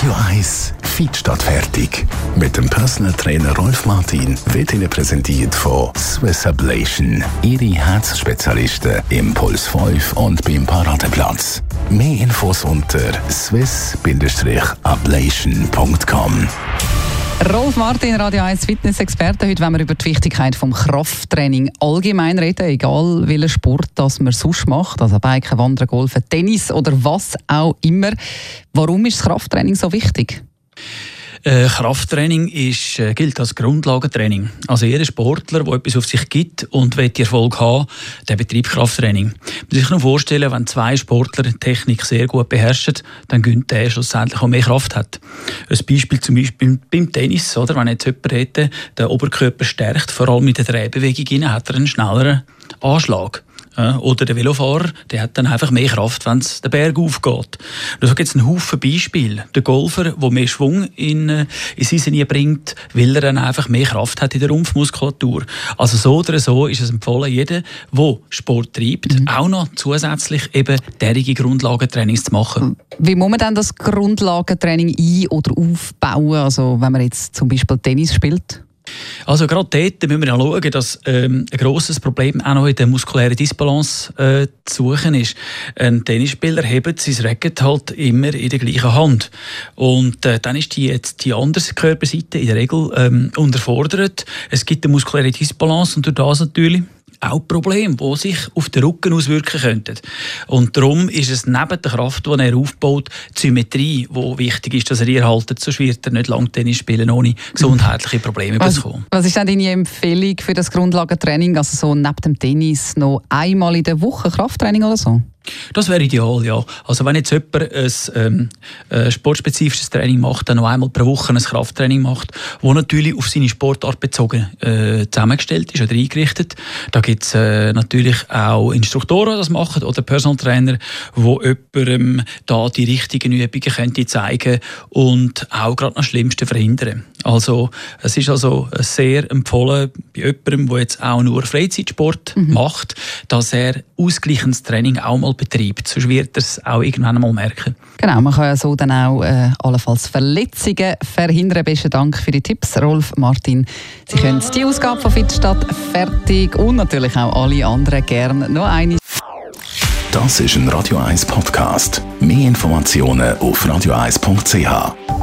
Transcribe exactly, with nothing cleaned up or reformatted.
Radio eins Fit statt fertig. Mit dem Personal Trainer Rolf Martin wird Ihnen präsentiert von Swiss Ablation. Ihre Herzspezialisten im Puls fünf und beim Paradeplatz. Mehr Infos unter swiss ablation punkt com. Rolf Martin, Radio eins Fitness-Experte. Heute wollen wir über die Wichtigkeit des Krafttraining allgemein reden, egal welchen Sport das man sonst macht, also Biken, Wandern, Golfen, Tennis oder was auch immer. Warum ist das Krafttraining so wichtig? Äh, Krafttraining ist, äh, gilt als Grundlagentraining. Also jeder Sportler, der etwas auf sich gibt und will Erfolg haben, der betreibt Krafttraining. Man muss sich nur vorstellen, wenn zwei Sportler die Technik sehr gut beherrschen, dann gönnt der schlussendlich auch mehr Kraft hat. Ein Beispiel zum Beispiel beim Tennis, oder? Wenn jetzt jemand hätte, den Oberkörper stärkt, vor allem mit der Drehbewegung, hat er einen schnelleren Anschlag. Oder der Velofahrer, der hat dann einfach mehr Kraft, wenn es den Berg aufgeht. Da gibt es einen Haufen Beispiele. Der Golfer, der mehr Schwung in, in sein Linie bringt, weil er dann einfach mehr Kraft hat in der Rumpfmuskulatur. Also so oder so ist es empfohlen, jeder, der Sport treibt, mhm. auch noch zusätzlich eben derige Grundlagentrainings zu machen. Wie muss man dann das Grundlagentraining ein- oder aufbauen, also wenn man jetzt zum Beispiel Tennis spielt? Also gerade dort müssen wir ja schauen, dass ähm, ein grosses Problem auch noch in der muskulären Disbalance äh, zu suchen ist. Ein Tennisspieler hebt sein Racket halt immer in der gleichen Hand. Und äh, dann ist die, jetzt die andere Körperseite in der Regel ähm, unterfordert. Es gibt eine muskuläre Disbalance und durch das natürlich auch Probleme, die sich auf den Rücken auswirken könnten. Und darum ist es neben der Kraft, die er aufbaut, die Symmetrie, die wichtig ist, dass er erhaltet. Sonst wird er nicht lange Tennis spielen, ohne gesundheitliche Probleme was, zu bekommen. Was ist denn deine Empfehlung für das Grundlagentraining? Also so neben dem Tennis noch einmal in der Woche Krafttraining oder so? Das wäre ideal, ja. Also wenn jetzt jemand ein, ähm, ein sportspezifisches Training macht, dann noch einmal pro Woche ein Krafttraining macht, das natürlich auf seine Sportart bezogen äh, zusammengestellt ist oder eingerichtet. Da gibt es äh, natürlich auch Instruktoren, die das machen, oder Personal Trainer, die jemandem da die richtigen Übungen könnte zeigen und auch gerade das Schlimmste verhindern. Also es ist also sehr empfohlen bei jemandem, der jetzt auch nur Freizeitsport mhm. macht, dass er ausgleichendes Training auch mal betreibt. Sonst wird er es auch irgendwann einmal merken. Genau, man kann ja so dann auch äh, allenfalls Verletzungen verhindern. Besten Dank für die Tipps, Rolf Martin. Sie können die Ausgabe von Fit statt fertig und natürlich auch alle anderen gerne noch eine. Das ist ein Radio eins Podcast. Mehr Informationen auf radio eins punkt c h.